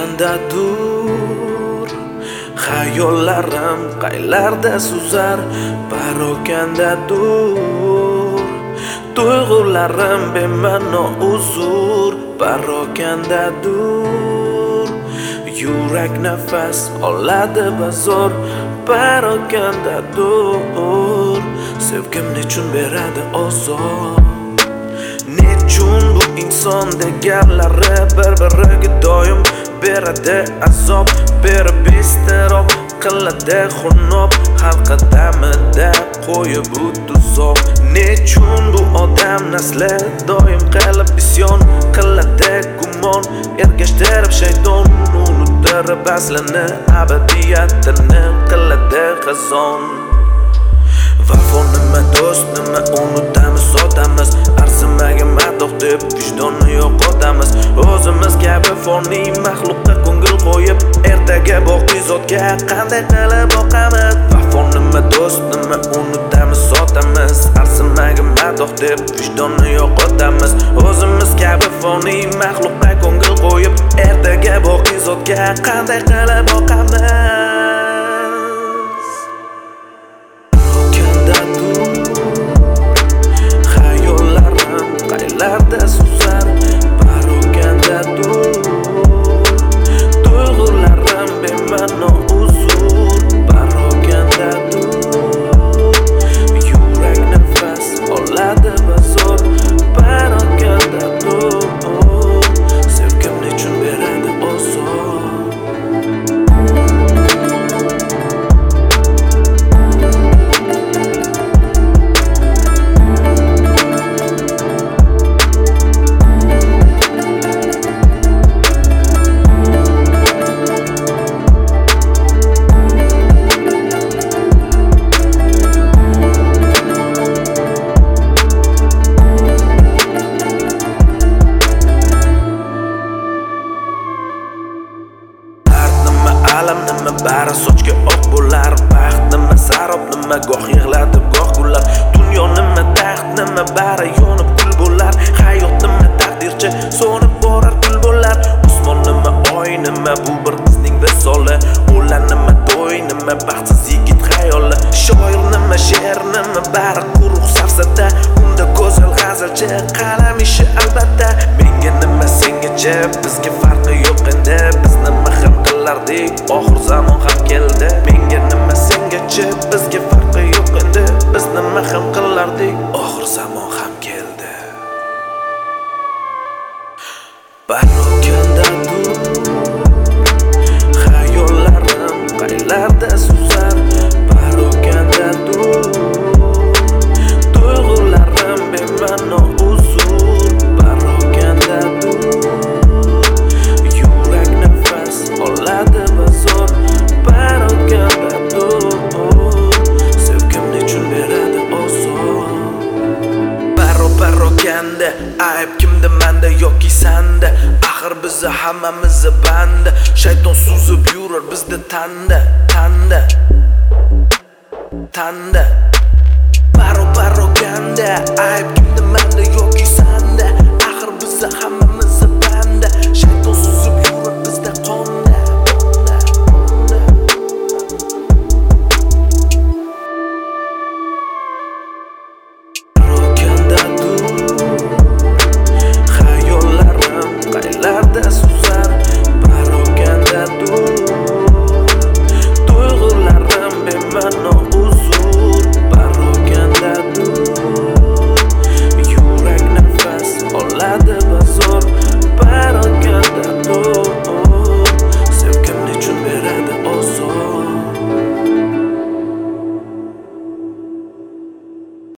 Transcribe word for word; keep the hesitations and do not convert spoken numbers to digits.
Parokandadur xayollarim qaylarda suzar. Parokandadur tuyg'ularim bema'no uzur. Parokandadur yurak nafas oladi bazor. Parokandadur sevgim nechun beradi ozor. Nechun bu inson deganlari bir-biriga doim beradi azob, berib iztirob qiladi xunob. Xalq damida qo'yib bu tuzoq. Nechun bu odam nasli doim qilib isyon qiladi gumon. Ergashtirib shayton unuttirib aslini, abadiyatini qiladi xazon. Vafo nima, do'st nima, unutamiz, sotamiz. Arzimagan madoh deb vijdonni yo'qotamiz. O'zimiz kabi foniy maxluqqa ko'ngil qo'yib, ertaga boqiy zotga qanday qilib boqamiz. Vafo nima, do'st nima, unutamiz, sotamiz. Arzimagan madoh deb vijdonni yo'qotamiz. O'zimiz kabi foniy maxluqqa ko'ngil qo'yib, ertaga boqiy zotga qanday qilib boqamiz. Qaylarda suzar. Parokandadur tuyg'ularim bema'no uzur. Parokandadur yurak nafas oladi bazor. Parokandadur sevgim nechun beradi ozor. Alam nima bari sochga oq bo'lar. Baxt nima, sarob nima, goh yig'latib goh kullar. Dunyo nima, taxt nima, bari yonib kul bo'lar. Hayot nima, taqdirchi so'nib borar kul bo'lar. Osmon nima, oy nima, bu bir qizning visoli. O'lan nima, to'y nima, baxtsiz yigit xayoli. Shoir nima, she'r nima, bari quruq sarsata. Unda go'zal g'azalchi qalam ishi albatta. Menga nima, sengacha bizga farqi yo'q endi. Biz nima ham qilardik, oxir zamon ham keldi. Menga nima, sengacha bizga farqi yo'q endi. Biz nima ham qilardik, oxir zamon ham keldi. Parokandadur xayollarim qaylarda suzar. Parokandadur tuyg'ularim bema'no uzur. Parokandadur yurak nafas oladi bazor. Parokandadur sevgim nechun beradi ozor. Baro parokanda ayb kimda, manda yoki sanda. Axir bizni hammamizni banda. Shayton suzib yurar bizda tanda, tanda, tanda. Baro parokanda ayb kimda, manda